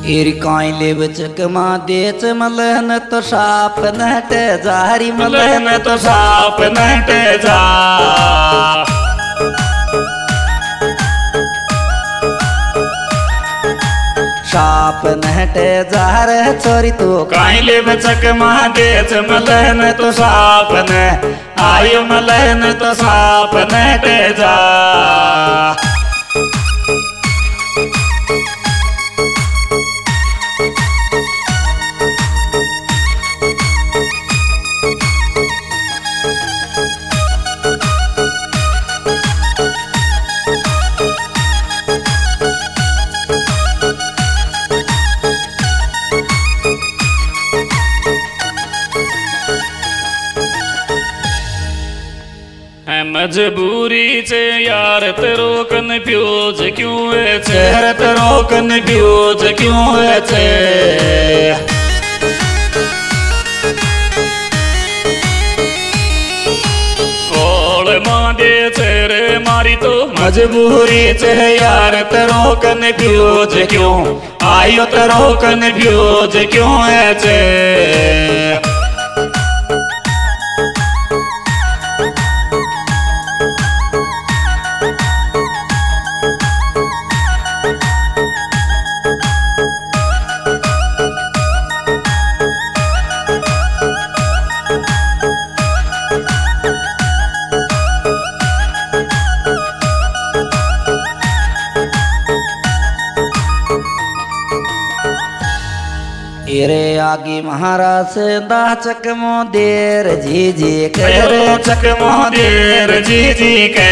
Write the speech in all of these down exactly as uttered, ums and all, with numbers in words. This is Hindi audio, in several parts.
एर कायले बचक मा देच मलहन तो साप नट जारी मलहन तो साप नट जा साप नट जार छोरी तो कायले बचक मा देच मलहन तो साप न आयो मलहन तो साप नट जा मजबूरी से यार तेरो कन्फ्यूज क्यों है चेहर तेरो कन्फ्यूज क्यों है चे ओल मांगे चेहरे मारी तो मजबूरी से यार तेरो कन्फ्यूज क्यों आयो तेरो कन्फ्यूज क्यों है चे एरे आगे महाराज दा चकमो देर जी जी करे चकमो देर जी जी के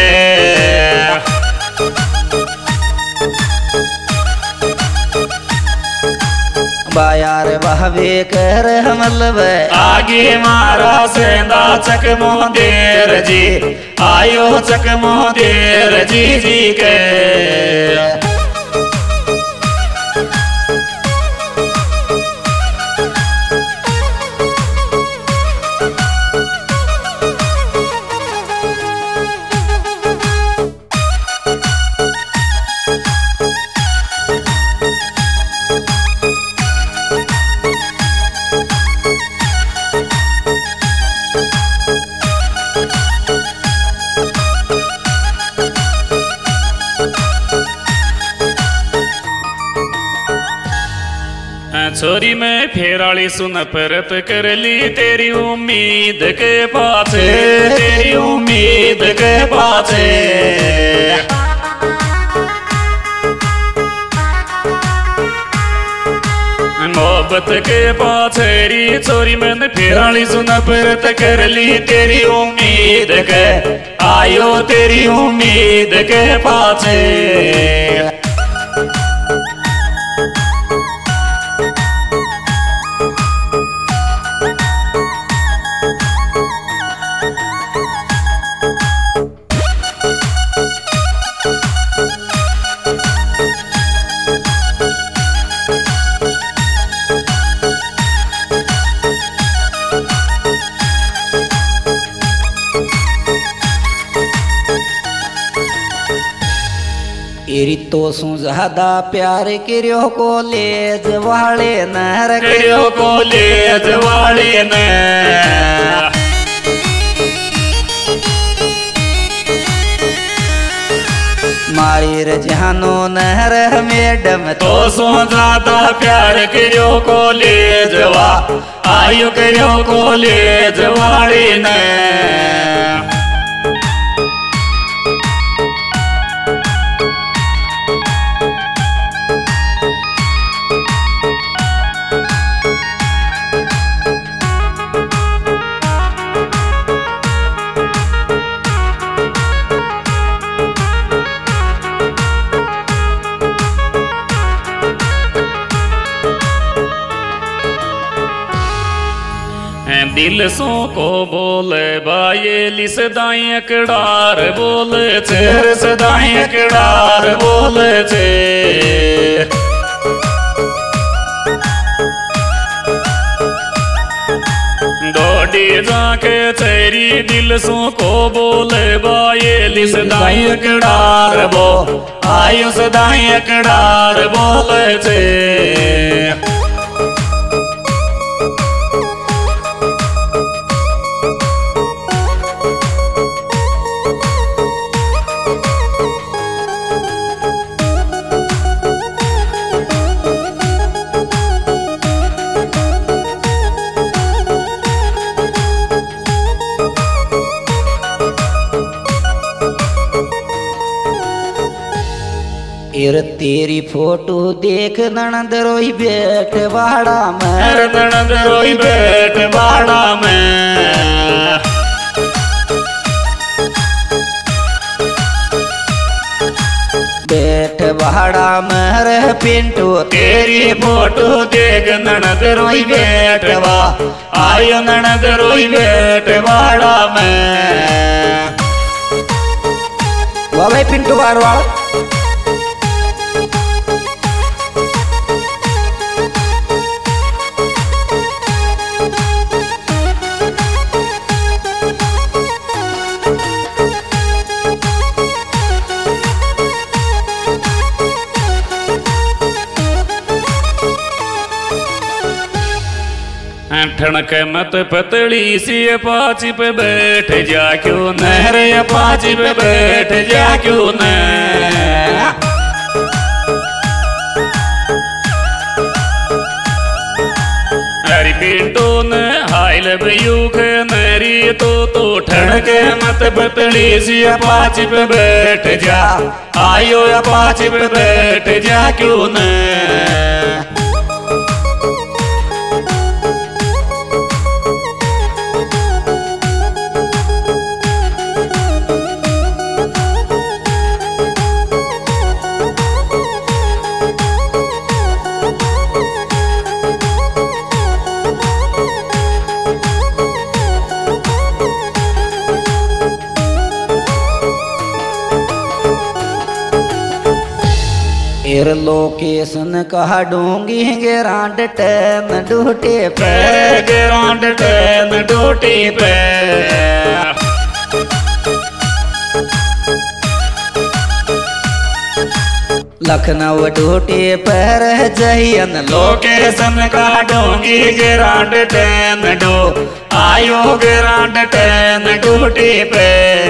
बायार बहवे कर हमलब आगे महाराज दा चकमो देर जी आयो चकमो देर जी जी के छोरी में फेराली सुन परत कर ली तेरी उम्मीद के पाछे तेरी उम्मीद के पाछे मोहब्बत के पाछे री छोरी में फेराली सुन परत कर ली तेरी उम्मीद के आयो तेरी उम्मीद के पाछे एरी तो सु ज्यादा प्यार करियो कॉलेज वाले नहर करियो कॉलेज वाले न मारी रजानो नहर मैडम तो सु ज्यादा प्यार करियो कॉलेज वा आयो करियो कॉलेज वाले न दिल सो को बोले बाये सदाई अकड़ार बोले चेहर सदाई अकड़ार बोले चे डोडी जा के तेरी दिल सो को बोले बाये सदाई अकड़ार बो आयो सदाई अकड़ार बोले थे एर तेरी फोटो देख ननद रोई बैठ बाड़ा में ननद रोई बैठ बाड़ा में बैठ बाड़ा में रह पिंटू तेरी फोटो देख ननद रोई बैठ बा आयो ननद रोई बैठ बाड़ा में वाह भाई पिंटू बारवाड़ ठणक मत पतली सी अपाची पे बैठ जा क्यों नहर अपाची पे बैठ जा क्यों न हरी पिंटू न हाइल बयूख नरी तो तो ठणक मत पतली सी अपाची पे बैठ जा आयो अपाची पे बैठ जा क्यों न एर लोकेशन कहा डूंगी गेरांड टैन डूटे पे गेरांड टैन डूटी पे लखनऊ डूटे पर जहियन लोकेशन का डूंगी गेरांड टैन डो आयो गेरांड टैन डूटी पे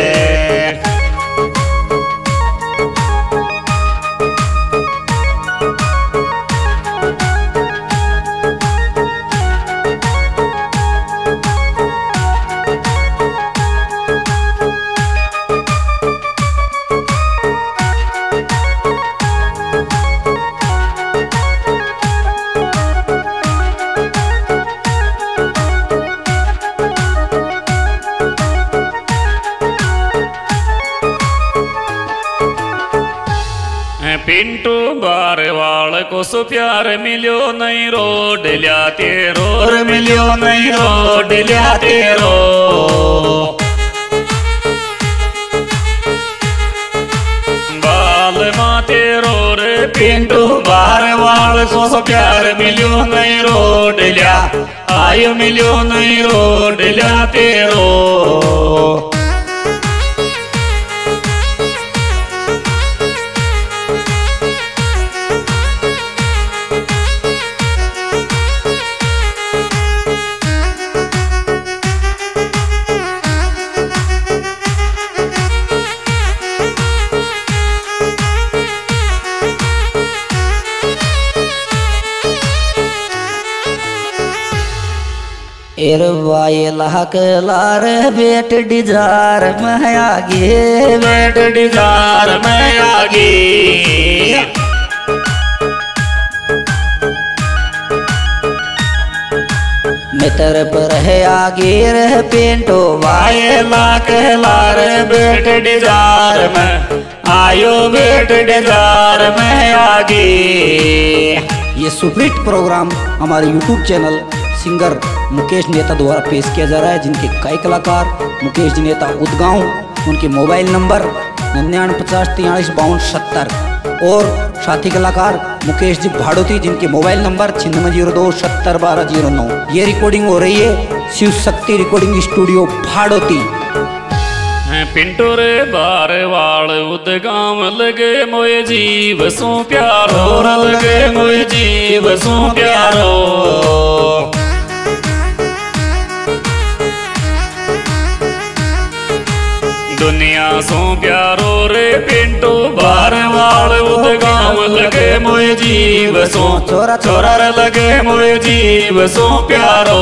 पिंटू बारवाल को सो प्यार मिलो नहीं रोड लियाते रोर मिलो नहीं रोड लियाते रो बाल माते रोर पिंटू बारवाल को सो प्यार मिलो नहीं रोड लिया आयो मिलो नहीं रोड लियाते रो एर वाये लाक लार बेट डिजार में आगे बेट डिजार में आगे मित्र पर है आगे रह पिंटू वाये लाक लार बेट डिजार में आयो बेट डिजार में आगे। ये सुपरहिट प्रोग्राम हमारे YouTube channel singer Mukesh Neta द्वारा पेश किया जा रहा है, जिनके कई कलाकार मुकेश जी नेता उदगांव, उनके मोबाइल नंबर निन्यानवे पचास तियालीस बावन सत्तर और साथी कलाकार मुकेश जी भाड़ोती, जिनके मोबाइल नंबर छिन्नवे जीरो दो सत्तर बारह जीरो नौ। ये रिकॉर्डिंग हो रही है Shiv Shakti recording studio Bhadoti. Pinto रे बार वाल उदगाम लगे मोए जीव सो प्यारो, लगे मोए जीव सो प्यारो। दुनिया सो प्यारो रे पिंटो बार वाल उदगाम लगे मोए जीव सो छोरा छोरा रे लगे मोए जीव सो प्यारो।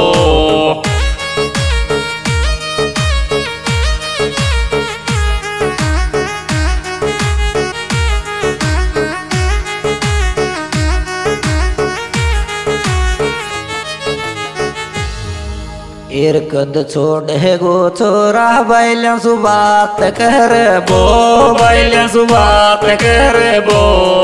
एर कद छोड़े गो छोरा बैल्या सु बात कर बो, बैल्या सु बात कर बो।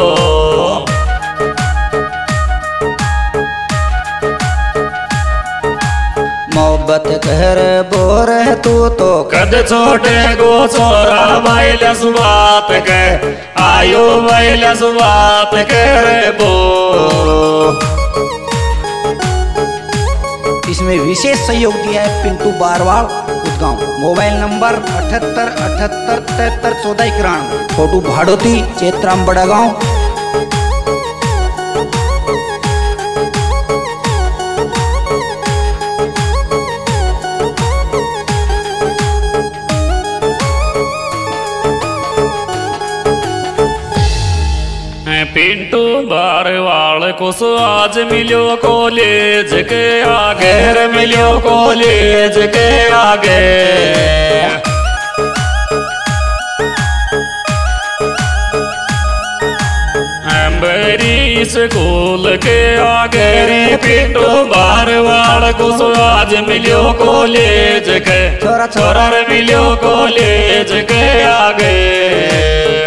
मोहब्बत कर बो रे तू तो कद छोटे गो छोरा बैल्या सु बात कर, आयो बैल्या सु बात कर बो। इसमें विशेष सहयोग दिया है पिंटू बारवाड़ उदगांव। मोबाइल नंबर अठहत्तर अठहत्तर तिहत्तर चौदह इक्यानवे। फोटो भाड़ोती चेतराम बड़ा गाँव। पिंटू बारवाल को सो आज मिलो कॉलेज के आगे, मिलो कॉलेज के आगे। एम्बरी स्कूल के आगे रे पिंटू बारवाल को सो आज मिलो कॉलेज के, छोरा छोरा मिलो कॉलेज के आगे।